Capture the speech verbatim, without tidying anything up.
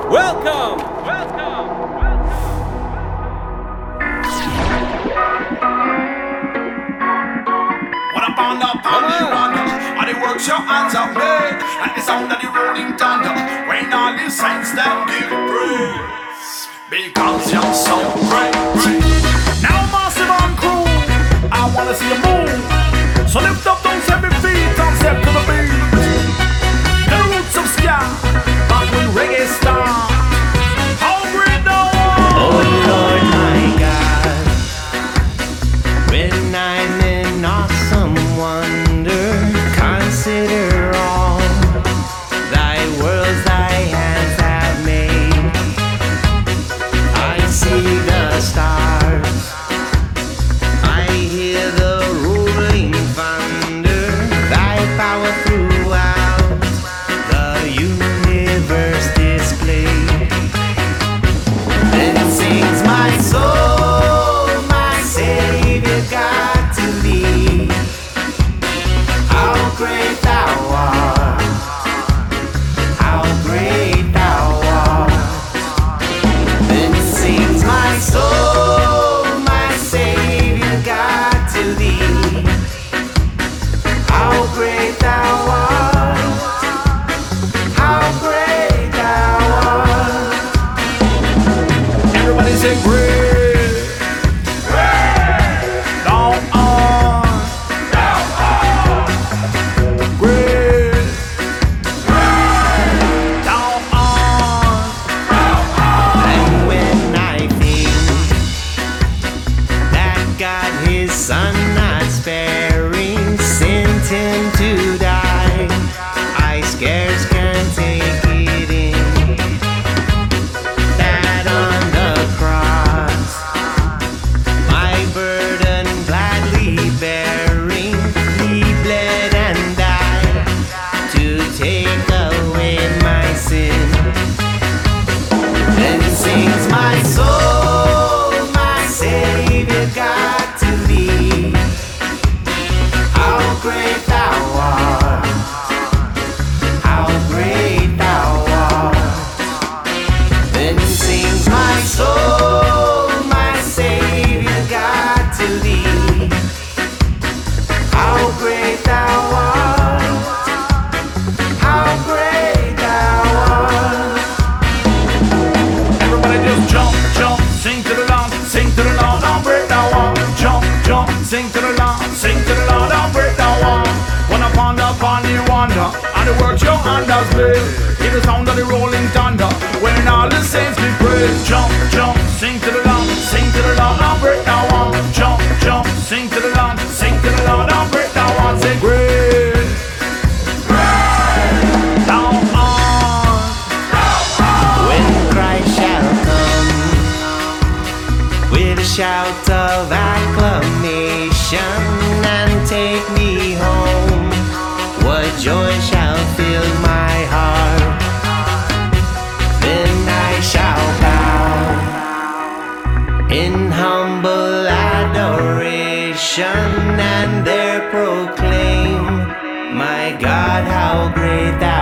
Welcome! Welcome! What up on the party wonder, all the works your hands have made, and the sound of the rolling thunder, when all the saints them give praise, because you're so great. Now massive on crew, I wanna see you move, so lift up those heavy feet and step to the beat. The roots of ska, back when reggae star. How great thou art! Oh Lord my God, when I'm in awesome wonder, consider all thy worlds thy hands have made. I see the stars, I hear the rolling thunder, thy power throughout the universe displayed. Then sings my soul, my Savior God to thee. How great thou art, how great thou art. Then sings my soul, my Savior God to thee. How great thou art, how great thou art. Everybody say great, great, thou art, thou art, great, great, thou art, thou art. And when I think that God his son not sparing sent him to die, I scarce can take it in. That on the cross, my burden gladly bearing, he bled and died to take away my sin. Then sings my soul, my Savior God to thee. How great thou art, how great thou art. Then sings my soul, my Savior God to thee. How great thou art, how great thou art. Everybody just jump, jump, sing to the Lord, sing to the Lord, don't break that one. Jump, jump, sing to the Lord, sing to the Lord, don't break that one. When I ponder upon the wonder, and the works your hand has made, hear the sound of the rolling thunder, when all the saints be praised. Jump, jump, sing to the Lord, sing to the Lord, don't break that one. Jump, jump, sing to the Lord, sing to the Lord, don't break that one. Say great, great, thou art, thou art. When Christ shall come with a shout of acclamation and take me home, what joy shall fill my heart. Then I shall bow in humble adoration and there proclaim, my God, how great thou